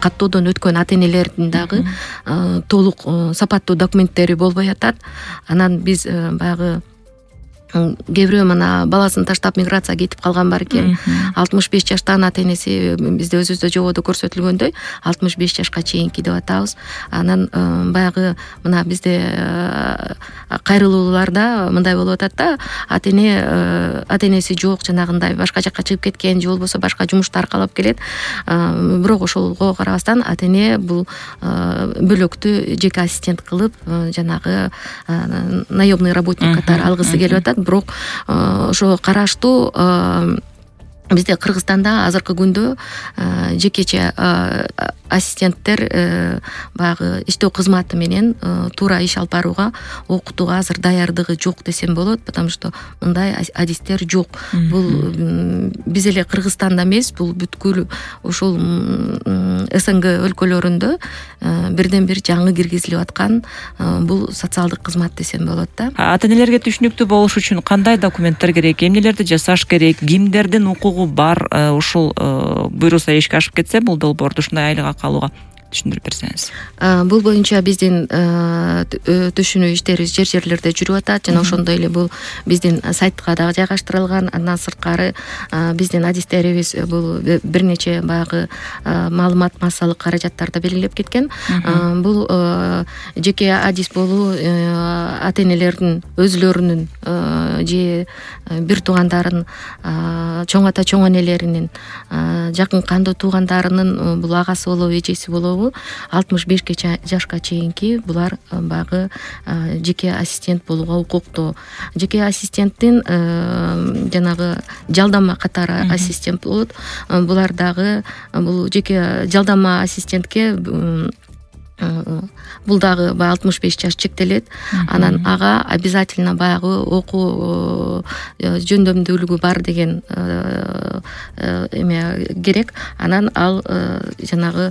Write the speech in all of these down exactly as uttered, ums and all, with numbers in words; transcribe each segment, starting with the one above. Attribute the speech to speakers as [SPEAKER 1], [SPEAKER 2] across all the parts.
[SPEAKER 1] каттоодон өткөн ата энелердин дагы толук сапаттуу документтери болбой атат. Анан биз баягы кээ бирөө мына баласын таштап миграция кетип калган бар экен. алтымыш беш жаштагы ата энеси бизде өзүбүздө жободо көрсөтүлгөндөй алтымыш беш жашка чейинки деп атабыз. Анан баягы мына бизде кайрылууларда мындай болуп атат да, ата эне ата энеси жок, жанагындай башка жакка чыгып кеткен же болбосо башка жумушту аркалап келет. Бирок ошого карабастан ата эне бул бөлөктү жеке ассистент кылып, жанагы наемный работник катары алгысы келип атат. Бирок ошо караштуу бизде Кыргызстанда азыркы күндө жекече ассистенттер баягы иштөө кызматы менен туура иш алып барууга, окутууга азыр даярдыгы жок десем болот, потому что мындай адистер жок. Бул биз эле Кыргызстанда эмес, бул бүткүл ушул СНГ өлкөлөрүндө бирден бир жаңы киргизилип аткан бул социалдык кызмат десем болот да.
[SPEAKER 2] Ата энелерге түшүнүктүү болуш үчүн кандай документтер керек, эмнелерди жасаш керек, кимдердин укугу бар ушул буйруса ишке ашып кетсе бул долбоорду ушундай айлык калууга түшүндүрүп берсеңиз.
[SPEAKER 1] Бул боюнча биздин түшүнүү иштерибиз жер жерлерде жүрүп атат жана ошондой эле бул биздин сайтка дагы жайгаштырылган. Андан сырткары биздин адистерибиз бул бир нече баягы маалымат массалык каражаттарды белгилеп кеткен. Бул жеке адис болуу ата энелердин өзүлөрүнүн же бир туугандарын, чоң ата чоң энелеринин, жакын кандуу туугандарынын бул агасы болобу, эжеси болобу, алтымыш бешке жашка чейинки булар баягы жеке ассистент болууга укуктуу. Жеке ассистенттин жанагы жалдама катары ассистент болот. Булар дагы бул жеке жалдама ассистентке бул дагы алтымыш беш жаш чектелет. Анан ага обязательно баягы окуу жөндөмдүүлүгү бар деген эме керек. Анан ал жанагы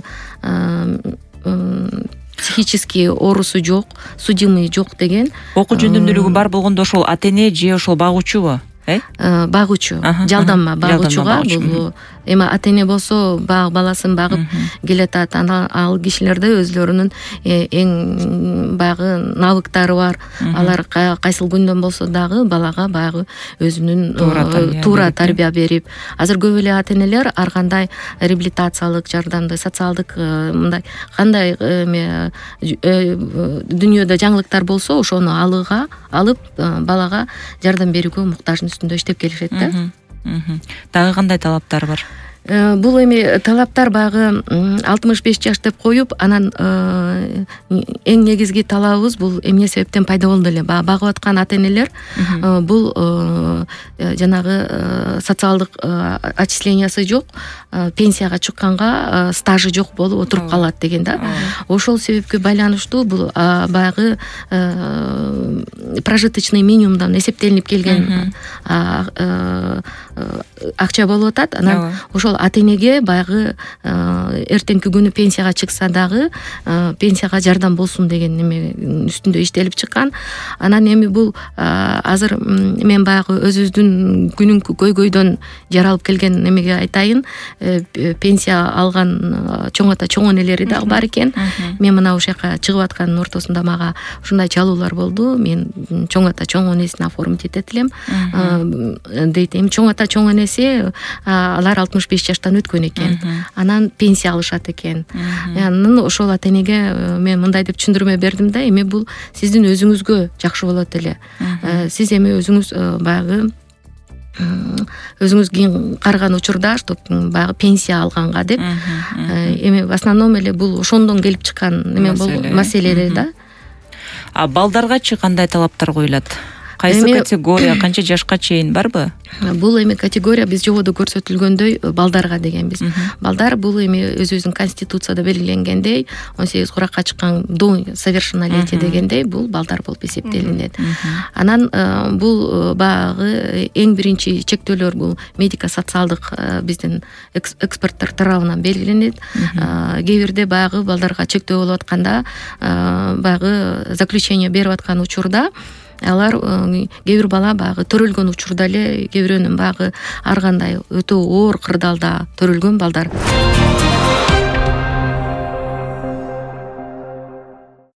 [SPEAKER 1] психический оорусу жок, судимый жок деген.
[SPEAKER 2] Окуу жөндөмдүүлүгү бар болгондо ошол ата эне же ошол багуучубу?
[SPEAKER 1] Багуучу, жалдама багуучуга. Бул эми ата эне болсо баг баласын багып келатат. Анан ал кишилерде өзлөрүнүн эң баягы навыктары бар. Алар кайсыл күндөн болсо дагы балага баягы өзүнүн туура тарбия берип. Азыр көп эле ата энелер ар кандай реабилитациялык жардамды, социалдык мындай кандай эме дүйнөдө жаңылыктар болсо ошону алууга алып балага жардам берүүгө муктаждын үстүндө иштеп келишет да.
[SPEAKER 2] Дагы кандай талаптар бар?
[SPEAKER 1] Бул эми талаптар баягы алтымыш беш жаш деп коюп, анан эң негизги талабыбыз бул эмне себептен пайда болду эле багып аткан ата энелер бул жанагы социалдык отчислениясы жок, пенсияга чыкканга стажы жок болуп отуруп калат деген да. Ошол себепке байланыштуу бул баягы прожиточный минимумдан эсептелинип келген акча болуп атат. Анан ошол ата энеге баягы эртеңки күнү пенсияга чыкса дагы пенсияга жардам болсун деген неме үстүндө иштелип чыккан. Анан эми бул азыр мен баягы өзүбүздүн күнүнкү көйгөйдөн жаралып келген немеге айтайын, пенсия алган чоң ата чоң энелери дагы бар экен. Мен мына ошол жака чыгып аткандын ортосунда мага ушундай чалуулар болду. Мен чоң ата чоң энесин оформить этет элем дейт. Эми чоң ата чоң энеси алар алтымыш беш жаштан өткөн экен. Анан пенсия алышат экен. Анан ошол ата энеге мен мындай деп түшүндүрмө бердим да, эми бул сиздин өзүңүзгө жакшы болот эле. Сиз эми өзүңүз баягы өзүңүз кийин караган учурда чтоб баягы пенсия алганга деп эми в основном эле бул ошондон келип чыккан неме болду, маселе да.
[SPEAKER 2] А балдаргачы кандай талаптар коюлат? Кайсы категория, канча жашка чейин барбы?
[SPEAKER 1] Бул эми категория биз жободо көрсөтүлгөндөй балдарга дегенбиз. Балдар бул эми өзүбүздүн конституцияда белгиленгендей он сегиз куракка чыккан до совершеннолетия дегендей бул балдар болуп эсептелинет. Анан бул баягы эң биринчи чектөөлөр бул медико-социалдык биздин эксперттер тарабынан белгиленет. Кээ бирде баягы балдарга чектөө болуп атканда баягы заключение берип аткан учурда алар кээ бир бала баягы төрөлгөн учурда эле, кээ бирөөнүн баягы ар кандай өтө оор кырдаалда төрөлгөн балдар.